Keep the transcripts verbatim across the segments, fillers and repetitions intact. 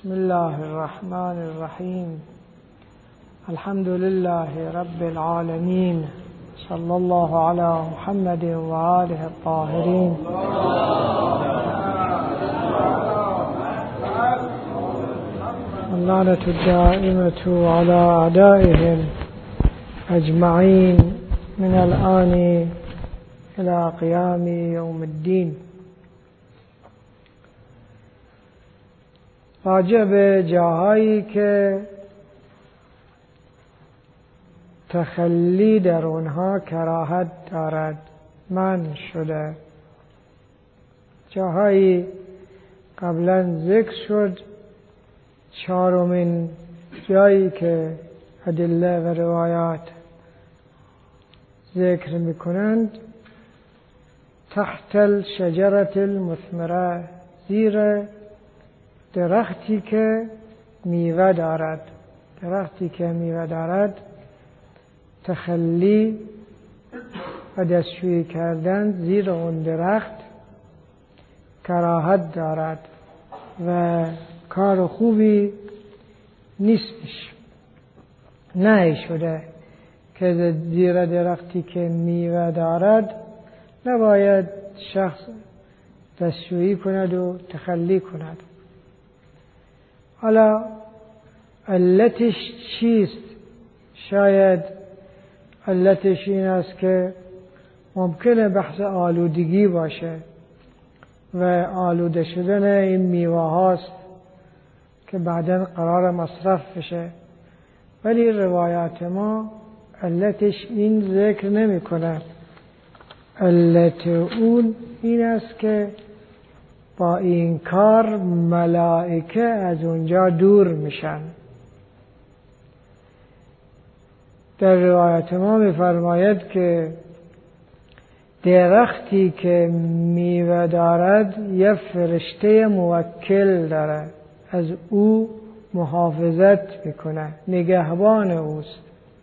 بسم الله الرحمن الرحيم. الحمد لله رب العالمين، صلى الله على محمد وآله الطاهرين. اللعنة الدائمة على أعدائهم أجمعين من الآن إلى قيام يوم الدين. راجع به جاهایی که تخلی در اونها کراهت دارد منع شده، جاهایی قبلا ذکر شد. چهارمین جایی که ادله و روایات ذکر میکنند تحت الشجرة المثمره، زیر درختی که میوه دارد. درختی که میوه دارد تخلی و دستشویی کردن زیر اون درخت کراهت دارد و کار خوبی نیستش. نهی شده که زیر درختی که میوه دارد نباید شخص دستشویی کند و تخلی کند. حالا علتش چیست؟ شاید علتش این است که ممکنه بحث آلودگی باشه و آلوده شدن این میوه هاست که بعداً قرار مصرف بشه، ولی روایات ما علتش این ذکر نمی کنه. علت اون این است که با این کار ملائکه از اونجا دور میشن. در روایت ما میفرماید که درختی که میوه دارد یه فرشته موکل داره، از او محافظت میکنه، نگهبان اوست.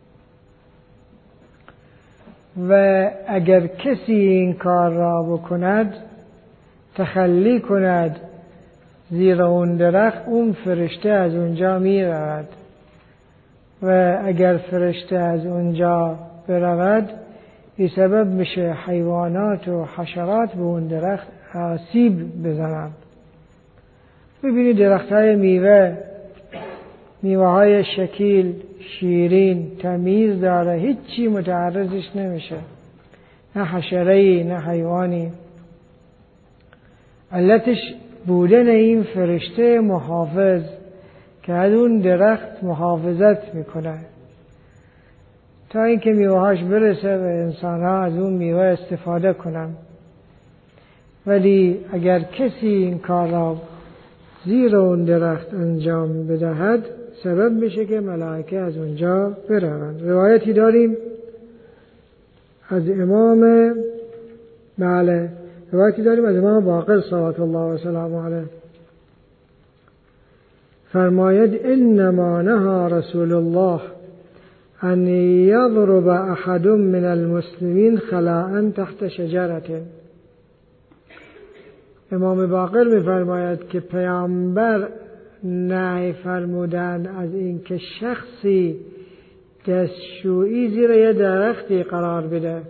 و اگر کسی این کار را بکند، تخلی کند زیر اون درخت، اون فرشته از اونجا می رود و اگر فرشته از اونجا برود این سبب میشه حیوانات و حشرات به اون درخت آسیب بزنند. ببینید درخت های میوه میوه های شکیل، شیرین، تمیز داره، هیچی متعرضش نمیشه، نه حشره‌ای نه حیوانی. علتش بودن این فرشته محافظ که از اون درخت محافظت میکنه تا اینکه میوهاش برسه و انسان ها از اون میوه استفاده کنن. ولی اگر کسی این کار را زیر اون درخت انجام بدهد سبب میشه که ملائکه از اونجا بروند. روایتی داریم از امام بله روایتی داریم از امام باقر صلوات الله و سلامه علیه، فرماید انما نهى رسول الله ان یضرب احد من المسلمین خلاء تحت شجرة. امام باقر میفرماید که پیامبر نهی فرمودن از این که شخصی دستشویی زیر یه درختی قرار بده.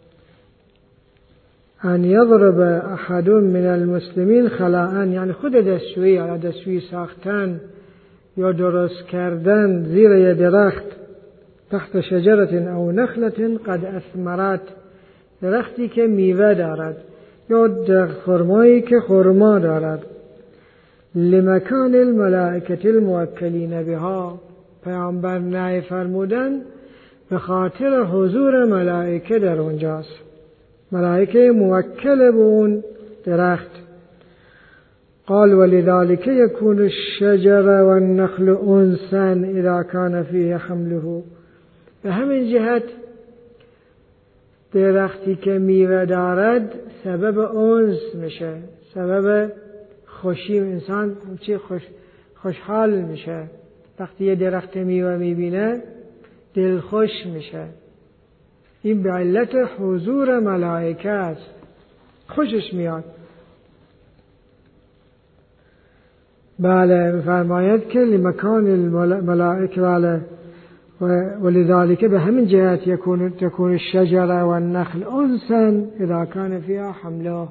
ان یضرب احد من المسلمین خلاء، یعنی خود دستشویی یا دستشویی ساختن یا درست کردن زیر یه درخت تحت شجرة او نخلة قد اثمرت، درختی که میوه دارد یا درخت خرمایی که خرما دارد. لمکان الملائکة الموکلین بها، پیامبر نهی فرمودن به خاطر حضور ملائکه در اونجاست، ملائکه موکل به اون درخت. قال ولذلك يكون الشجر والنخل انسا اذا كان فيه حمله. به همین جهت درختی که میوه دارد سبب انس میشه، سبب خوشی، انسان چی خوش خوشحال میشه وقتی یه درخت میوه میبینه، دل خوش میشه. این به علت حضور ملائکه است، خوشش میاد. بله فرماید که لمکان الملائکه بله ولذلك به همین جهت يكون تكون الشجره والنخل انسا اذا كان فيها حمله.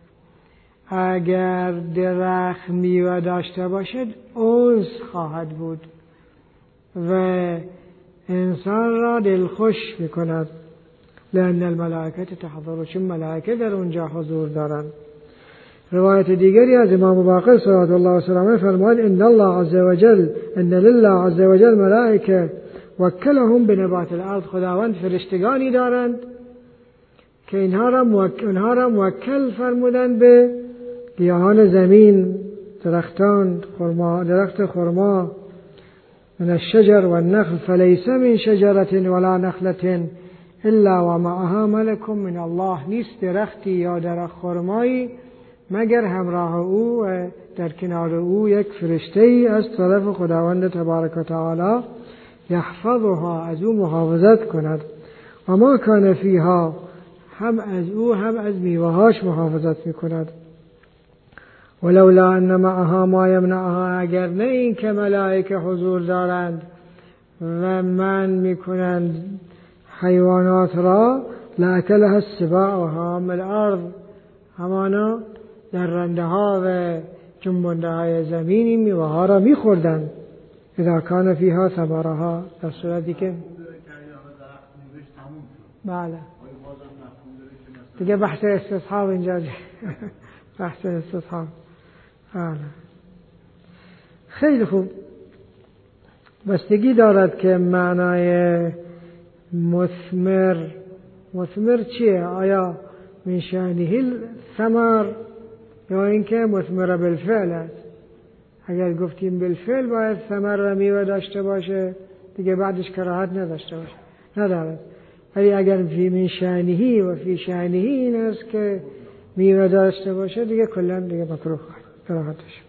اگر درخت میوه داشته باشد انس خواهد بود و انسان را دلخوش میکند. لأن الملائکه تحضر، چون ملائکه در اونجا حضور دارند. روایت دیگری از امام باقر صلوات الله و سلامه فرمود ان الله عز وجل ان لله عز وجل ملائکه وکلهم بنبات الارض. خداوند فرشتگانی دارند که اینها را موکل, اینها را موکل فرمودند به گیاهان زمین، درختان خرما، درخت خرما. من الشجر والنخل فليس من شجرة ولا نخلة الا ومعها ملك من الله. نیست درختی یا درخت خرمایی مگر همراه او و در کنار او یک فرشته‌ای از طرف خداوند تبارک و تعالی یحفظها، از او محافظت کند. و ما کان فیها، هم از او هم از میوه‌هاش محافظت میکند. ولولا ان معها ما یمنعها، اگر نه این که ملائکه حضور دارند و من میکنند حیوانات را، لاکلها السباع و حامل الارض، همانا در رنده ها و جنبنده های زمینی میوه ها را میخوردند. اذا کان فیها ثمرها، در صورتی که بله دیگه بحث استصحاب اینجا بحث استصحاب. بله خیلی خوب. بستگی دارد که معنای مثمر مثمر چیه؟ آیا من شأنه الثمر یا اینکه مثمر بالفعل است؟ اگر گفتیم بالفعل باید ثمر و میوه داشته باشه دیگه بعدش کراهت نداشته باشه، ندارد. ولی اگر فی من شأنه و فی شأنه این است که میوه داشته باشه دیگه کلا دیگه مکروه کراهتش.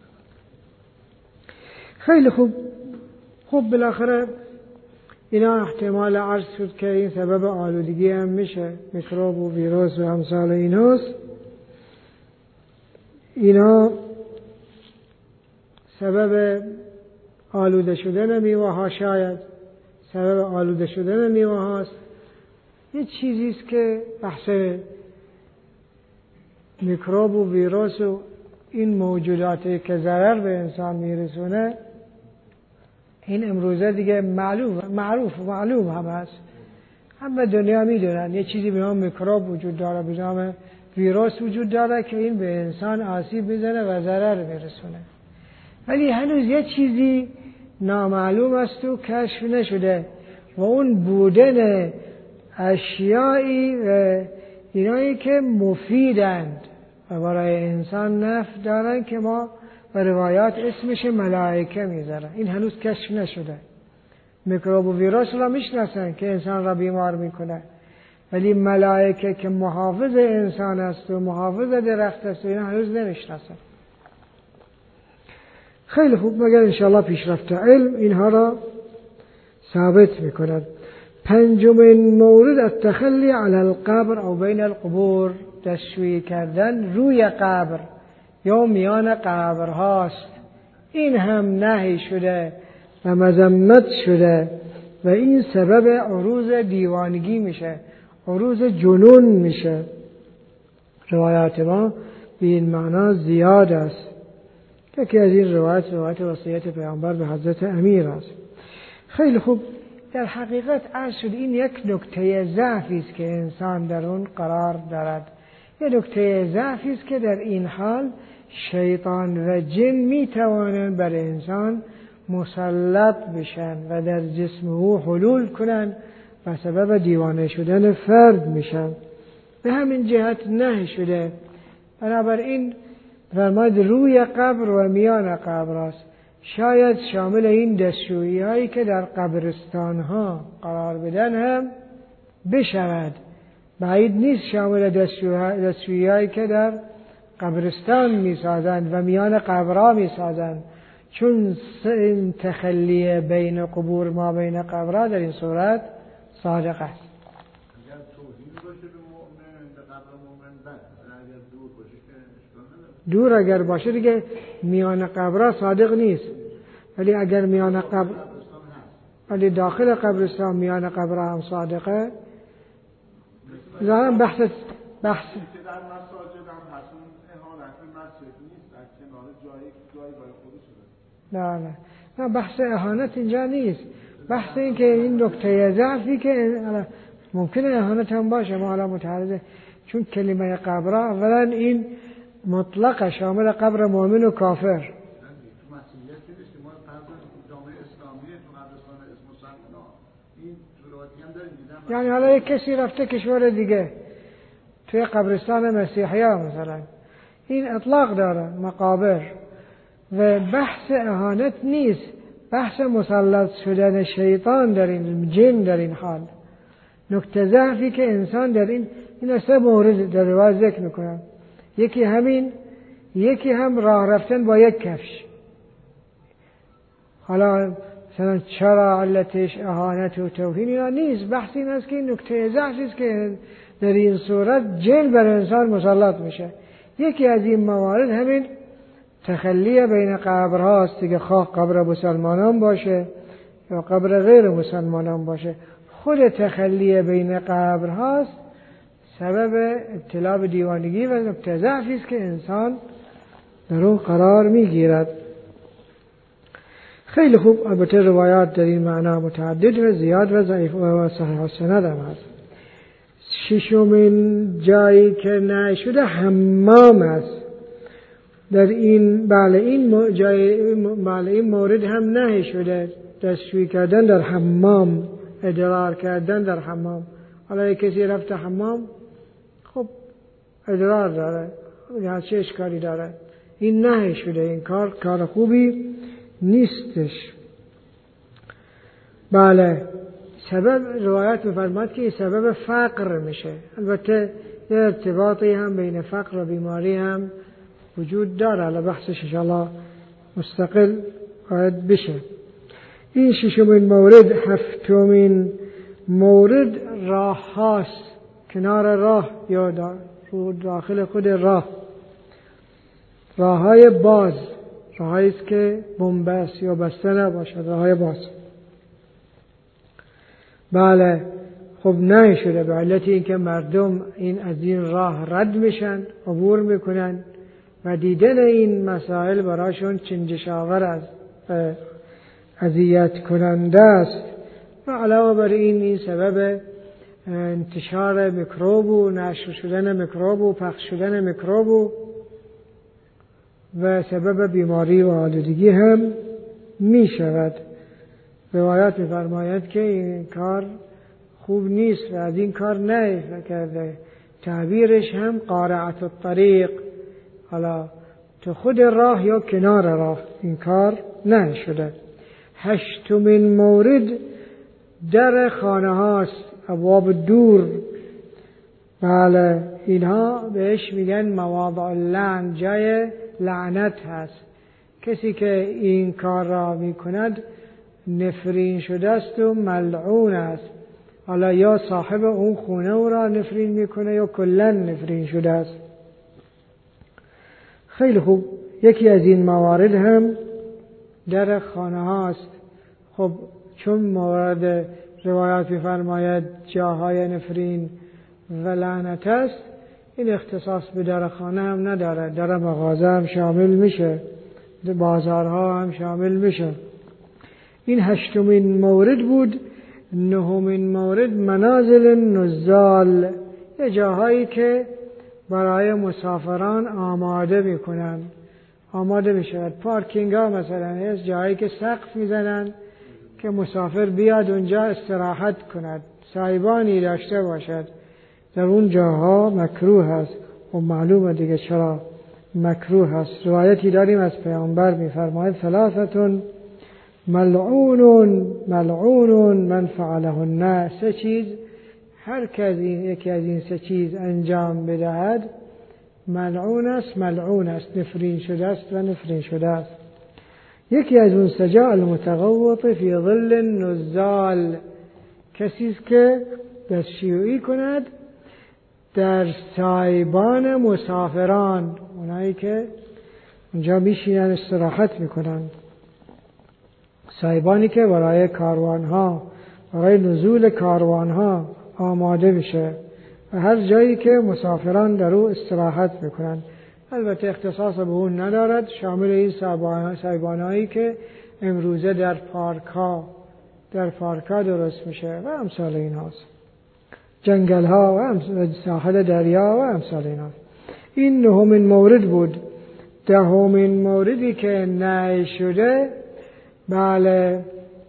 خیلی خوب. خب بالاخره اینا احتمال عرض شد که این سبب آلودگی هم میشه، میکروب و ویروس و امثال ایناست. اینا سبب آلوده شدن میوه ها، شاید سبب آلوده شدن میوه هاست. یه چیزیست که بحث میکروب و ویروس و این موجوداتی که ضرر به انسان میرسونه، این امروزه دیگه معلوم معروف معلوم هم هست، همه دنیا میدونن یه چیزی به نام میکروب وجود داره، به نام ویروس وجود داره که این به انسان آسیب میزنه و ضرر میرسونه. ولی هنوز یه چیزی نامعلوم است و کشف نشده و اون بودن اشیایی و اینایی که مفیدند و برای انسان نفع دارن که ما و روایات اسمش ملائکه میذارن. این هنوز کشف نشده. میکروب و ویروس را میشناسن که انسان را بیمار میکنه، ولی ملائکه که محافظ انسان است و محافظ درخت است و اینا هنوز نمیشناسن. خیلی خوب. مگر انشاءالله پیشرفت علم اینها را ثابت میکند. پنجمین مورد التخلی علی القبر او بین القبور، دستشویی کردن روی قبر یا میان قبر هاست. این هم نهی شده و مذمت شده و این سبب عروض دیوانگی میشه، عروض جنون میشه. روایات ما به این معنا زیاد است. یکی از این روایت روایت وصیت پیامبر به حضرت امیر است. خیلی خوب. در حقیقت عرض شد این یک نکته ضعفی است که انسان در اون قرار دارد. یک نکته ضعفی است که در این حال شیطان و جن می توانند بر انسان مسلط بشن و در جسم او حلول کنند و سبب دیوانه شدن فرد میشن. به همین جهت نهی شده. بنابراین فرماید روی قبر و میان قبر است. شاید شامل این دستشویی هایی که در قبرستان ها قرار بدن هم بشود. بعید نیست شامل دستشویی هایی که در قبرستان می سازند و میان قبرها می سازند، چون این تخلی بین قبور ما بین قبرها در این صورت صادق است. دور اگر باشه دیگه میان قبرها صادق نیست، ولی اگر میان قبر ولی داخل قبرستان میان قبرها هم صادقه. ظاهرا بحث بحث در مساجد هم هست اون اهانت مسجد نیست، در کنار جای جایگاه خودش شده. نه نه نه بحث اهانت اینجا نیست. بحث این که این نکته ضعفی که ممکنه اهانت هم باشه، ما حالا متعرضه، چون کلمه قبر اولا این مطلق شامل قبر مؤمن و کافر. یعنی حالا یک کسی رفته کشور دیگه توی قبرستان مسیحی ها مثلا، این اطلاق داره مقابر و بحث اهانت نیست، بحث مسلط شدن شیطان در این جن در این حال. نکته ضعفی که انسان در این این سه مورد در روایت ذکر میکنم، یکی همین، یکی هم راه رفتن با یک کفش. حالا مثلا چرا علتش اهانت و توهین اینا نیست، بحث این است که این نکته ضعفی است که در این صورت جن بر انسان مسلط میشه. یکی از این موارد همین تخلی بین قبرهاست دیگه، خواه قبر مسلمانان باشه یا قبر غیر مسلمانان باشه. خود تخلی بین قبرهاست سبب ابتلا به دیوانگی و نکته ضعفی است که انسان در اون قرار میگیرد. خیلی خوب. البته روایات در این معنا متعدد و زیاد و ضعیف و صحیح السند هم هست. ششمین جایی که نشده حمام است. در این بله این جای بله این مورد هم نه شده، دستشویی کردن در حمام، ادرار کردن در حمام. حالا یک کسی رفته حمام، خب ادرار داره یا چه اشکالی داره، این نه شده، این کار کار خوبی نیستش. بله سبب روایت می‌فرماد که سبب فقر میشه. البته یه ارتباطی هم بین فقر و بیماری هم وجود داره، الان بحثش انشاءالله مستقل باید بشه. این ششمین مورد. هفتمین مورد راه هاست، کنار راه یا داخل خود راه، راه های باز، راه هاییست که بنبست یا بسته نباشد، راه های باز. بله خب نه شده به علت این که مردم این از این راه رد میشن، عبور میکنن و دیدن این مسائل براشون چنجشاور است، اذیت کننده است. و علاوه بر این این سبب انتشار میکروب و نشر شدن میکروب و پخش شدن میکروب و سبب بیماری و آلودگی هم می شود. روایات می‌فرماید که این کار خوب نیست و از این کار نه کرده. تعبیرش هم قارعت الطریق، حالا تو خود راه یا کنار راه این کار نه شده. هشتمین مورد در خانه هاست، ابواب دور. بله اینها بهش میگن مواضع اللعن، جای لعنت هست. کسی که این کار را میکند نفرین شده است و ملعون است. حالا یا صاحب اون خونه او را نفرین میکنه یا کلن نفرین شده است. خیلی خوب. یکی از این موارد هم در خانه هاست. خب چون مورد روایات می‌فرماید جاهای نفرین و لعنت است، این اختصاص به در خانه هم نداره، در مغازه هم شامل میشه، در بازارها هم شامل میشه. این هشتمین مورد بود. نهمین مورد منازل نزال، یه جاهایی که برای مسافران آماده میکنن، آماده میشود. پارکینگ ها مثلا هست، جایی که سقف میزنن که مسافر بیاد اونجا استراحت کند، سایبانی داشته باشد. در اون جاها مکروه هست و معلومه دیگه چرا مکروه هست. روایتی داریم از پیامبر میفرماید ثلاثتون ملعون ملعون من فعلهن. سه چیز هر کسی یکی از این سه چیز انجام بدهد ملعون است، ملعون است، نفرین شده است و نفرین شده است. یکی از اون سجا المتغوط فی ظل النزال، کسی است که دستشویی کند در سایبان مسافران، اونایی که اونجا میشینن استراحت میکنن. سایبانی که برای کاروانها، برای نزول کاروانها آماده بشه و هر جایی که مسافران در او استراحت میکنن. البته اختصاص به اون ندارد، شامل این سایبانهایی که امروزه در پارک‌ها در پارک‌ها درست میشه و امثال این هاست، جنگل ها و ساحل دریا و امثال این هاست. این نهمین مورد بود. دهمین موردی که نهی شده، بله،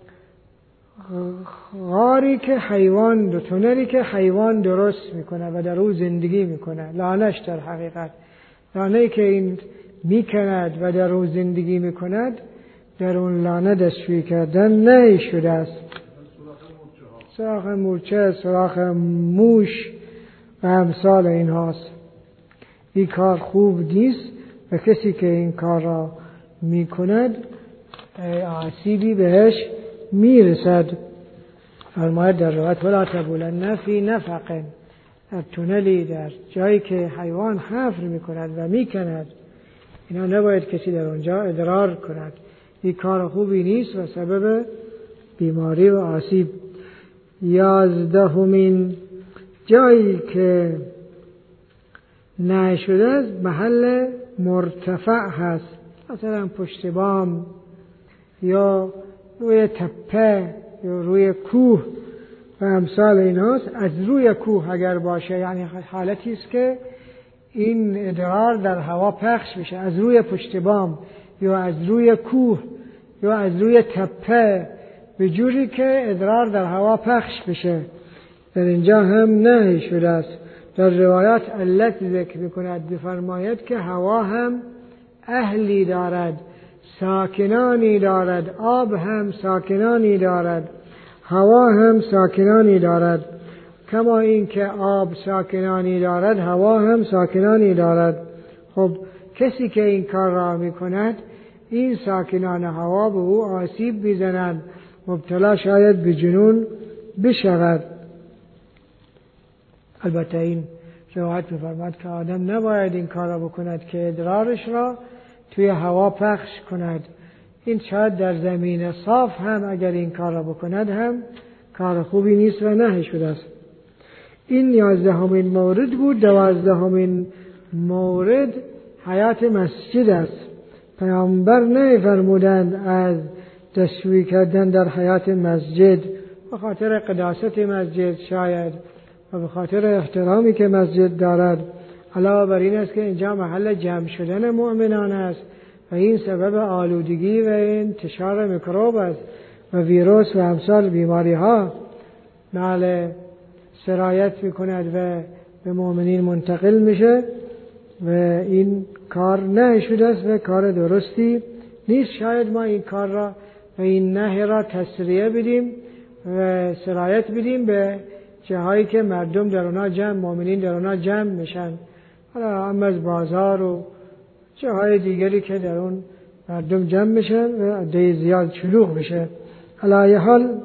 غاری که حیوان دو تونلی که حیوان درست میکنه و در او زندگی میکنه، لانش در حقیقت لانه‌ای که این میکند و در او زندگی میکند، در اون لانه دستشویی کردن نهی شده است. سراخ مورچه، سراخ موش و امثال این هاست. این کار خوب نیست و کسی که این کار را میکند آسیبی بهش میرسد. فرماید در روایت ولا تبولن فی نفق، در تونلی، در جایی که حیوان حفر میکند و میکند، اینا نباید کسی در اونجا ادرار کند. این کار خوبی نیست و سبب بیماری و آسیب. یازدهمین جایی که نهی شده است محل مرتفع هست، مثلا پشت بام یا روی تپه یا روی کوه و امثال این هاست. از روی کوه اگر باشه، یعنی حالتی است که این ادرار در هوا پخش میشه، از روی پشت بام یا از روی کوه یا از روی تپه، به جوری که ادرار در هوا پخش بشه، در اینجا هم نهی شده است. در روایات علت ذکر میکند، بفرماید که هوا هم اهلی دارد، ساکنانی دارد، آب هم ساکنانی دارد، هوا هم ساکنانی دارد. کما این که آب ساکنانی دارد، هوا هم ساکنانی دارد. خب کسی که این کار را میکند، این ساکنان هوا به او آسیب میزنند، مبتلا شاید به جنون بشود. البته این روایت می‌فرماید که آدم نباید این کار را بکند که ادرارش را توی هوا پخش کند. این شاید در زمین صاف هم اگر این کار را بکند هم کار خوبی نیست و نهی شده است. این یازدهمین مورد بود. دوازدهمین مورد حیات مسجد است. پیامبر نمی‌فرمودند از دستشویی کردن در حیات مسجد، به خاطر قداست مسجد شاید و به خاطر احترامی که مسجد دارد. علاوه بر این است که اینجا محل جمع شدن مؤمنان است و این سبب آلودگی و انتشار میکروب است و ویروس و امثال بیماری ها بله سرایت میکند و به مؤمنین منتقل میشه و این کار نهی شده است و کار درستی نیست. شاید ما این کار را و این نهی را تسریع بدیم و سرایت بدیم به جاهایی که مردم در اونا جمع، مؤمنین در اونا جمع میشن، حالا هم از بازار و جاهای دیگری که در اون مردم جمع میشن و عده زیاد شلوغ میشه. علی حال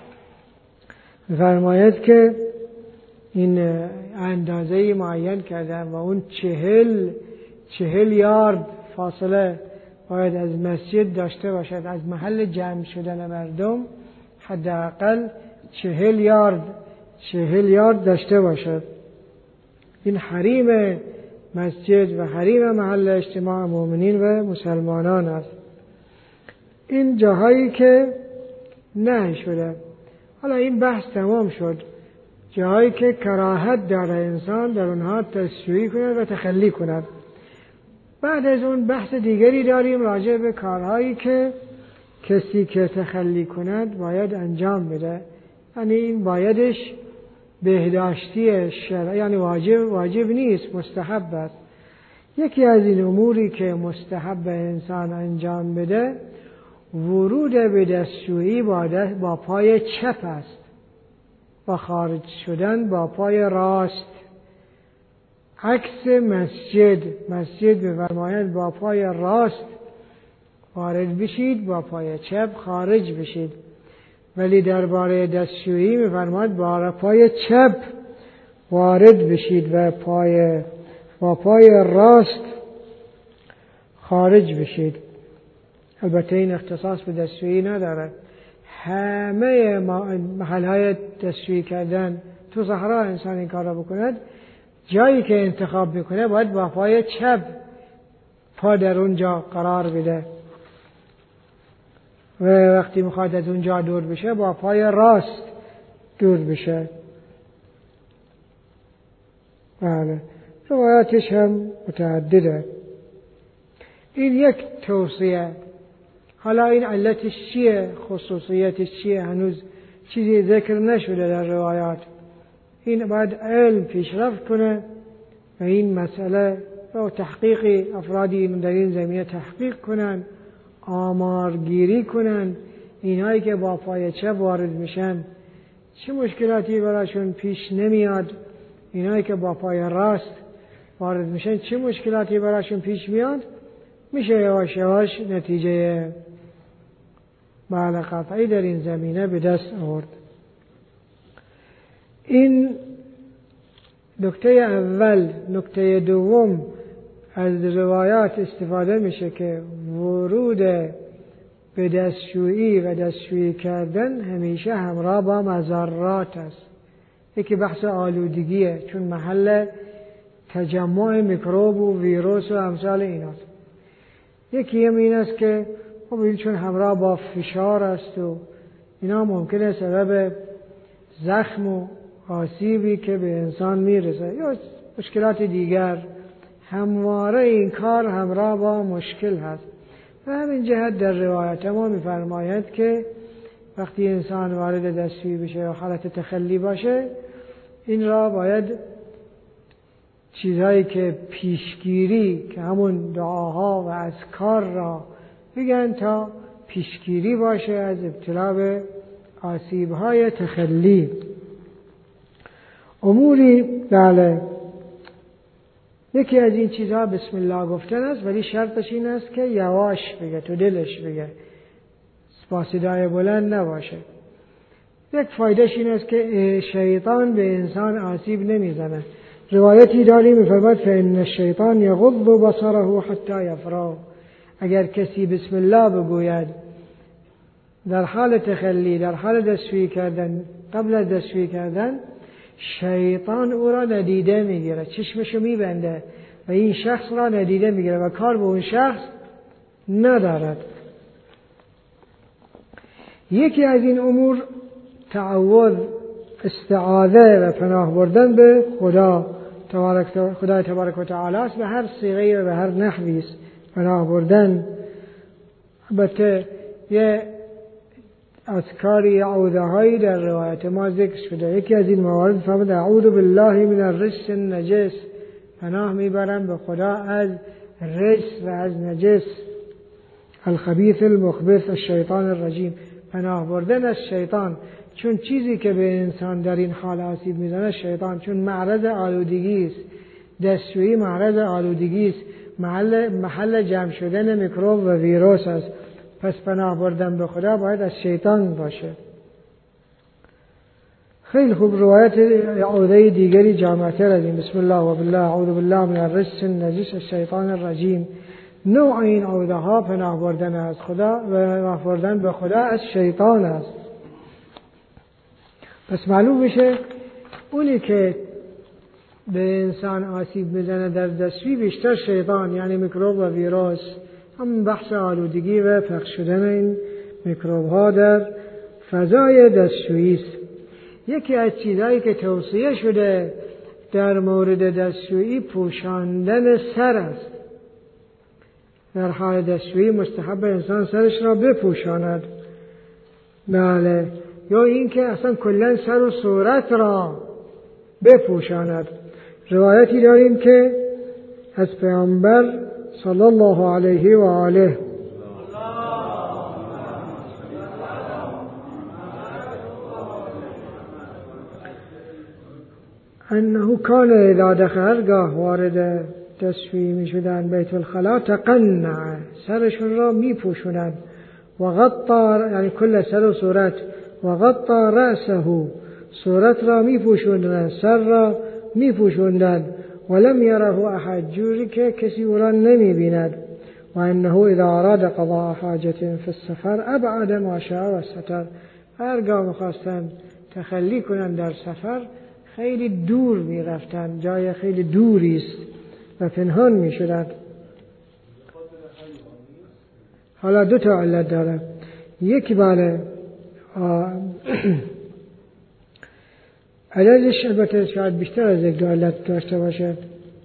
فرماید که این اندازه معین کردن و اون چهل چهل یارد فاصله باید از مسجد داشته باشد، از محل جمع شدن مردم حداقل چهل یارد چهل یارد داشته باشد. این حریم مسجد و حریم محل اجتماع مؤمنین و مسلمانان است. این جاهایی که نهی شده. حالا این بحث تمام شد. جاهایی که کراهت داره انسان در اونها دستشویی کند و تخلی کند. بعد از اون بحث دیگری داریم راجع به کارهایی که کسی که تخلی کند باید انجام بده. یعنی این بایدش بهداشتی شرع، یعنی واجب واجب نیست، مستحب است. یکی از این اموری که مستحب انسان انجام بده ورود به دستشویی با, دست با پای چپ است و خارج شدن با پای راست. عکس مسجد مسجد بفرماید با پای راست وارد بشید، با پای چپ خارج بشید. ولی درباره دستشویی می‌فرماید با پای چپ وارد بشید و پای با پای راست خارج بشید. البته این اختصاص به دستشویی ندارد. همه محلهای دستشویی کردن تو صحرا انسان این کار را بکند، جایی که انتخاب میکنه باید با پای چپ پا در اونجا قرار بده و وقتی میخواد از اونجا دور بشه با پای راست دور بشه. بله، روایاتش هم متعدده. این یک توصیه. حالا این علتش چیه؟ خصوصیتش چیه؟ هنوز چیزی ذکر نشده در روایات. این باید علم پیشرفت کنه و این مسئله رو تحقیقی افرادی در این زمینه تحقیق کنن، آمارگیری کنن. اینهایی که با پای چپ وارد میشن چه مشکلاتی براشون پیش نمیاد، اینهایی که با پای راست وارد میشن چه مشکلاتی براشون پیش میاد. میشه یواش یواش نتیجه بله قطعی در این زمینه به دست آورد. این نکته اول. نکته دوم، از روایات استفاده میشه که ورود به دستشویی و دستشویی کردن همیشه همراه با مضرات است. یکی بحث آلودگیه، چون محل تجمع میکروب و ویروس و امثال ایناست. یکی هم این است که خب این چون همراه با فشار است و اینا ممکنه سبب زخم و آسیبی که به انسان میرسه یا مشکلات دیگر، همواره این کار همراه با مشکل هست. و همین جهت در روایت ما میفرماید که وقتی انسان وارد دستشویی بشه یا حالت تخلی باشه، این را باید چیزهایی که پیشگیری که همون دعاها و اذکار را بگن تا پیشگیری باشه از ابتلا به آسیب‌های تخلی. اموری بله، یکی از این چیزها بسم الله گفتن است، ولی شرطش این است که یواش بگه، تو دلش بگه، با صدای بلند نباشه. یک فایدهش این است که شیطان به انسان آسیب نمیزنه. روایتی داریم می‌فرماید فإن الشیطان یغض بصره حتی یفرغ. اگر کسی بسم الله بگوید در حال تخلی، در حال دستشویی کردن، قبل از دستشویی کردن، شیطان او را ندیده میگیره، چشمشو میبنده و این شخص را ندیده میگیره و کار به اون شخص ندارد. یکی از این امور تعوذ، استعاذه و پناه بردن به خدا تبارک خدای تبارک و تعالی است. به هر صیغه و به هر نحوی است پناه بردن. البته یه اذکاری اعوذهایی در روایت ما ذکر شده. یکی از این موارد فرمود اعوذ بالله من الرجس النجس، پناه میبرم به خدا از رجس و از نجس، الخبیث المخبث الشیطان الرجیم، پناه بردن از شیطان. چون چیزی که به انسان در این حال آسیب میزنه شیطان، چون معرض آلودگی است. دستشویی معرض آلودگی است، محل محل جمع شدن میکروب و ویروس است. پس پناه بردن به خدا باید از شیطان باشه. خیلی خوب. روایت اعوذه دیگری جامعتر از این بسم الله و بالله اعوذ بالله من الرجس النجس الشیطان الرجیم. نوع این اعوذه ها پناه بردن از خدا و پناه بردن به خدا از شیطان است. پس معلوم میشه اونی که به انسان آسیب میزنه در دستشویی بیشتر شیطان، یعنی میکروب و ویروس. هم بحث آلودگی و پخش شدن این میکروب ها در فضای دستشویی است. یکی از چیزهایی که توصیه شده در مورد دستشویی پوشاندن سر است. در حال دستشویی مستحب انسان سرش را بپوشاند. بله، یا اینکه اصلا کلا سر و صورت را بپوشاند. روایتی داریم که از پیامبر صلی الله علیه و آله انه کان اذا دخل، هرگاه وارد دستشویی می شدن بیت الخلا، تقنع، سرشون را می پوشونند، و غطا، یعنی کل سر و صورت، و غطا رأسه، صورت را می پوشوندند، سر را می پوشوندند، ولم یره احد، جوری که کسی او را نمی بیند. و انه اذا اراد قضاء حاجة فی السفر ابعد ما شاء و ستر. هرگاه میخواستن تخلی کنن در سفر خیلی دور میرفتن، جای خیلی دوری است و پنهان میشدن. حالا دو تا علت داره. یکی بله علتش البته شاید بیشتر از یک دو علت داشته باشد.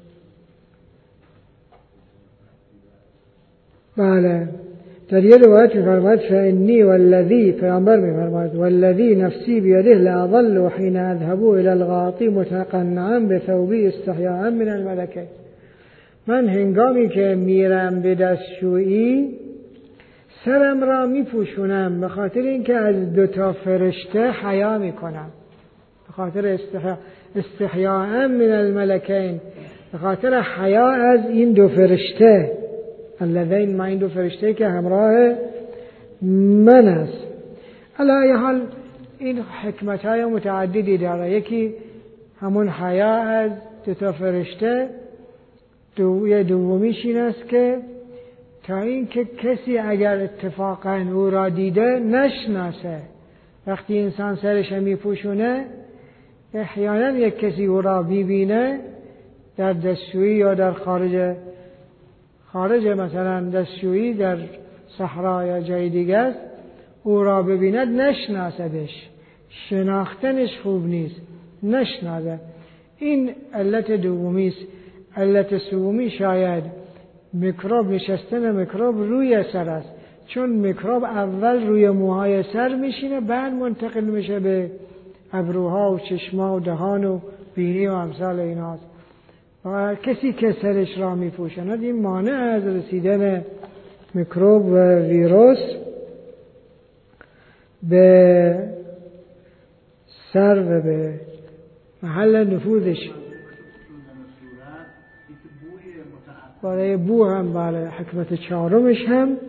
بله در یه روایت می‌فرماید فإنی والذی، پیامبر می‌فرماید والذی نفسی بیده لأظل حین اذهبوا الی الغاطی متقنعا بثوبی استحیاء من الملکه. من هنگامی که میرم به دستشویی سرم را میپوشونم به خاطر اینکه از دو تا فرشته حیا میکنم، به خاطر استحیا استحیاء من الملکین، به خاطر حیا از این دو فرشته الذین، ما این دو فرشته که همراه من است. علی ای حال این حکمت های متعددی داره. یکی همون حیا از دو تا فرشته، دو دومیش این است که تا این که کسی اگر اتفاقا او را دیده نشناسه. وقتی انسان سرش میپوشونه احیانا یک کسی او را ببینه در دستشویی یا در خارج خارج مثلا دستشویی در صحرا یا جای دیگه است، او را ببیند نشناسدش، شناختنش خوب نیست، نشناسه. این علت دومی است. علت سومی شاید میکروب، نشستن میکروب روی سر است، چون میکروب اول روی موهای سر میشینه بعد منتقل میشه به ابروها و چشما و دهان و بینی و امثال ایناست. و کسی که سرش را میپوشاند این مانع از رسیدن میکروب و ویروس به سر و به محل نفوذش. برای بو هم بله حکمت چهارمش هم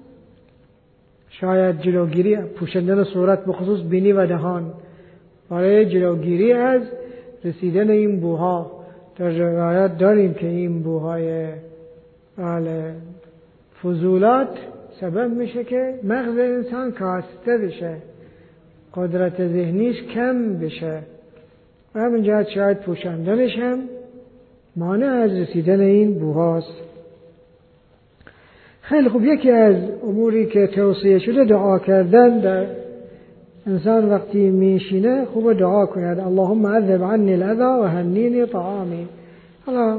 شاید جلوگیری، پوشندن صورت به خصوص بینی و دهان، برای جلوگیری از رسیدن این بوها. در روایت داریم که این بوهای بله فضولات سبب میشه که مغز انسان کاسته بشه، قدرت ذهنیش کم بشه و همین جهت شاید پوشندنش هم مانع از رسیدن این بوهاست. خیلی خوب، یکی از اموری که توصیه شده دعا کردن. در انسان وقتی میشینه خوب دعا کند اللهم اذهب عنی الاذى و هنینی طعامی. حالا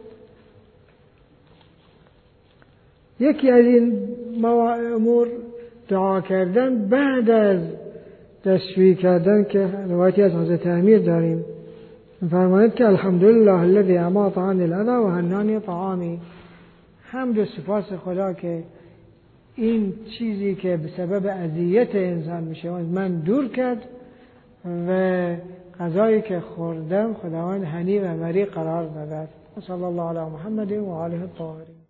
یکی از این امور دعا کردن بعد از دستشویی کردن که روایتی از حضرت امیر داریم فرماید که الحمدلله الذی اماط عنی الاذى و هنانی طعامی. حمد و سپاس خدا که این چیزی که به سبب اذیت انسان میشه من دور کرد و غذایی که خوردم خداوند هنی و مری قرار داد. صلی الله علی محمد و آله الطاهرین.